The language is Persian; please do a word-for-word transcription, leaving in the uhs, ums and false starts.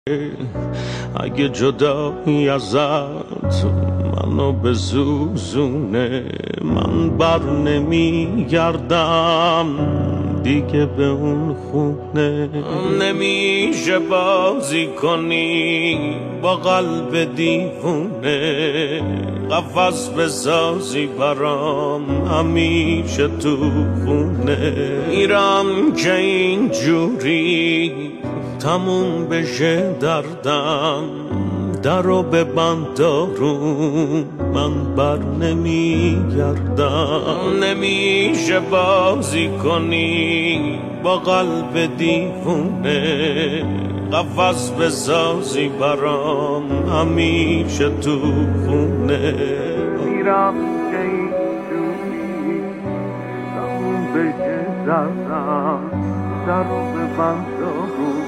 اگه جدایی ازت منو بزوزونه، من بر نمیگردم دیگه به اون خونه. نمیشه بازی کنی با قلب دیوونه، قفس بسازی برام همیشه تو خونه. میرم که اینجوری تموم بشه دردم، درو ببند دارون من بر نمیگردم. نمیشه بازی کنی با قلب دیوونه، قفس بسازی برام همیشه تو خونه. میرم که اینجوری تموم بشه دردم، درو ببند دارون